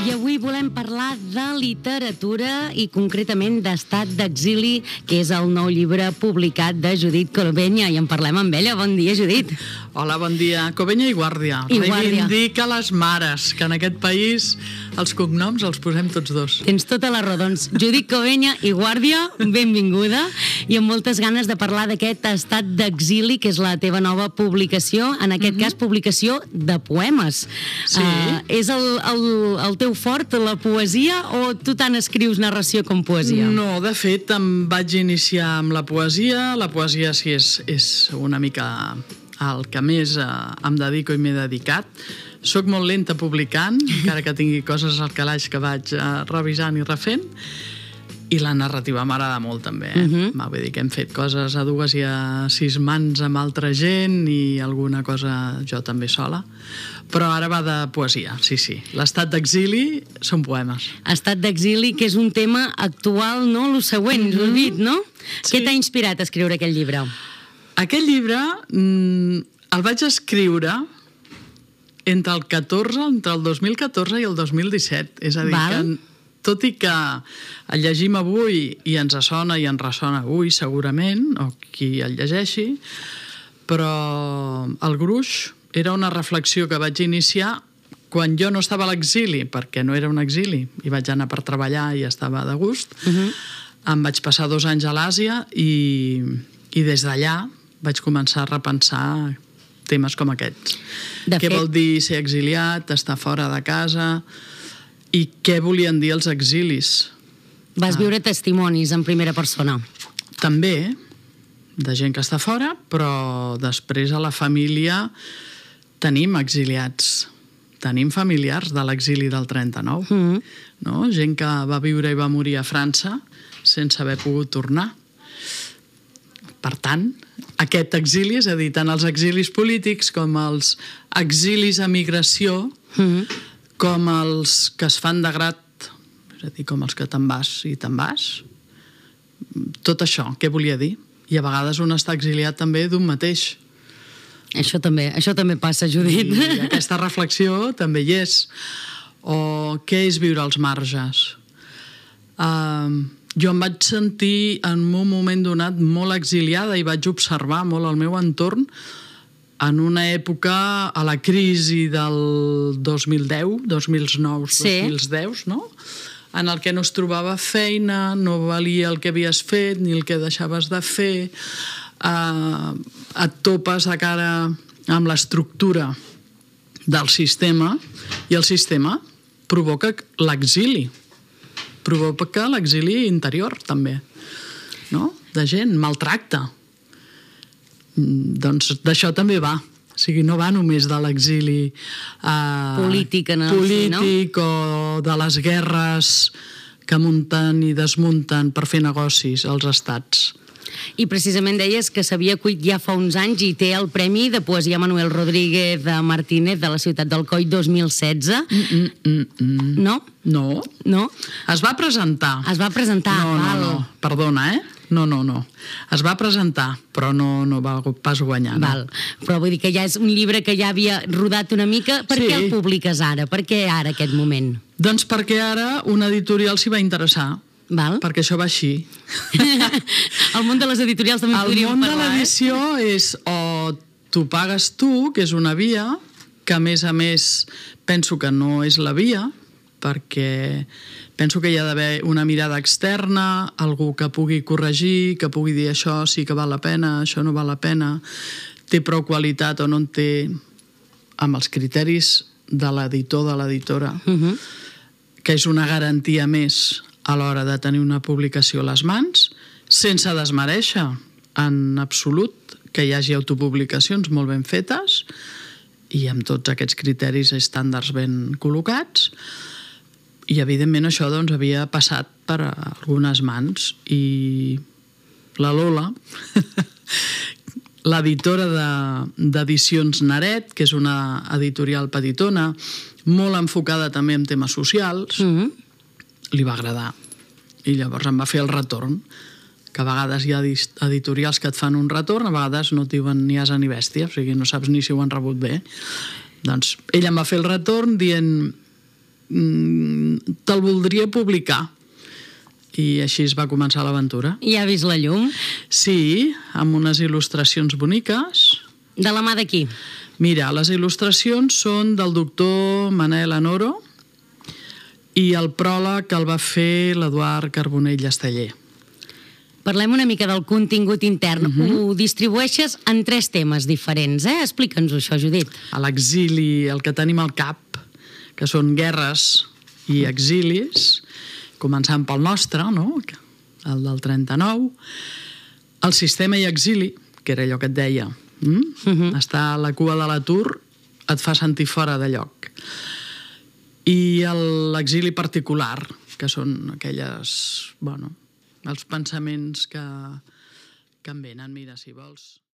I avui volem parlar de literatura i concretament d'Estat d'exili, que és el nou llibre publicat de Judit Corbenya, i en parlem amb ella. Bon dia, Judit. Hola, bon dia. Corbenya i Guàrdia. Reivindica les mares, que en aquest país els cognoms els posem tots dos. Tens tota la raó, doncs. Judit Corbenya i Guàrdia, benvinguda, i amb moltes ganes de parlar d'aquest Estat d'exili, que és la teva nova publicació, en aquest cas publicació de poemes. Sí. És el teu fort, la poesia, o tu tant escrius narració com poesia? No, de fet, em vaig iniciar amb la poesia. La poesia sí és una mica el que més em dedico i m'he dedicat. Soc molt lenta publicant, encara que tingui coses al calaix que vaig revisant i refent, i la narrativa m'agrada molt també. Vull dir que hem fet coses a 2 i a 6 mans amb altra gent i alguna cosa jo també sola, però ara va de poesia, sí. L'estat d'exili són poemes. Estat d'exili, que és un tema actual, no? Lo següent, Judit, no? Sí. Què t'ha inspirat a escriure aquest llibre? Aquest llibre el vaig escriure entre el 2014 i el 2017. És a dir, que tot i que el llegim avui i ens sona i ens ressona avui, segurament, o qui el llegeixi, però el gruix era una reflexió que vaig iniciar quan jo no estava a l'exili, perquè no era un exili, i vaig anar per treballar i estava de gust. Em vaig passar 2 anys a l'Àsia i des d'allà vaig començar a repensar temes com aquests. Què vol dir ser exiliat, estar fora de casa, i què volien dir els exilis. Vas viure testimonis en primera persona. També, de gent que està fora, però després a la família tenim exiliats. Tenim familiars de l'exili del 39. No? Gent que va viure i va morir a França sense haver pogut tornar. Per tant, aquest exili, és a dir, tant els exilis polítics com els exilis a migració, com els que es fan de grat, és a dir, com els que te'n vas i te'n vas, tot això, què volia dir? I a vegades un està exiliat també d'un mateix. Això també passa, Judit. I aquesta reflexió també hi és. O què és viure als marges? Jo em vaig sentir en un moment donat molt exiliada i vaig observar molt el meu entorn en una època, a la crisi del 2010, 2009, 2010, no? En el que no es trobava feina, no valia el que havies fet ni el que deixaves de fer, et topes de cara amb l'estructura del sistema i el sistema provoca l'exili. Provoca l'exili interior, també, no? De gent, maltracte. Doncs d'això també va. O sigui, no va només de l'exili polític o de les guerres que munten i desmunten per fer negocis als estats. I precisament deies que s'havia acollit ja fa uns anys i té el Premi de Poesia Manuel Rodríguez Martínez de la Ciutat del Coll 2016. No? No. Es va presentar. Es va presentar, No. Perdona, No. Es va presentar, però no va pas guanyar. Val. Però vull dir que ja és un llibre que ja havia rodat una mica. Per què el publiques ara? Per què ara, aquest moment? Doncs perquè ara una editorial s'hi va interessar. Val. Perquè això va així. El món de les editorials també podríem parlar. El món de l'edició és o t'ho pagues tu, que és una via, que a més penso que no és la via, perquè penso que hi ha d'haver una mirada externa, algú que pugui corregir, que pugui dir això sí que val la pena, això no val la pena, té prou qualitat o no en té, amb els criteris de l'editor, de l'editora, que és una garantia més a l'hora de tenir una publicació a les mans, sense desmereixer en absolut que hi hagi autopublicacions molt ben fetes i amb tots aquests criteris i estàndards ben col·locats. I evidentment això doncs havia passat per algunes mans i la Lola, l'editora d'edicions Naret, que és una editorial petitona, molt enfocada també en temes socials, li va agradar. I llavors em va fer el retorn, que a vegades hi ha editorials que et fan un retorn, a vegades no et diuen ni asa ni bèstia, o sigui, no saps ni si ho han rebut bé. Doncs ell em va fer el retorn dient te'l voldria publicar. I així es va començar l'aventura. I ha vist la llum? Sí, amb unes il·lustracions boniques. De la mà de qui? Mira, les il·lustracions són del doctor Manel Anoro i el pròleg el va fer l'Eduard Carbonell Esteller. Parlem una mica del contingut intern. Ho distribueixes en 3 temes diferents, eh? Explica'ns-ho, això, Judit. A l'exili, el que tenim al cap, que són guerres i exilis, començant pel nostre, no? El del 39, el sistema i exili, que era allò que et deia, estar a la cua de l'atur et fa sentir fora de lloc. I l'exili particular, que són aquelles, bueno, els pensaments que em venen, mira, si vols.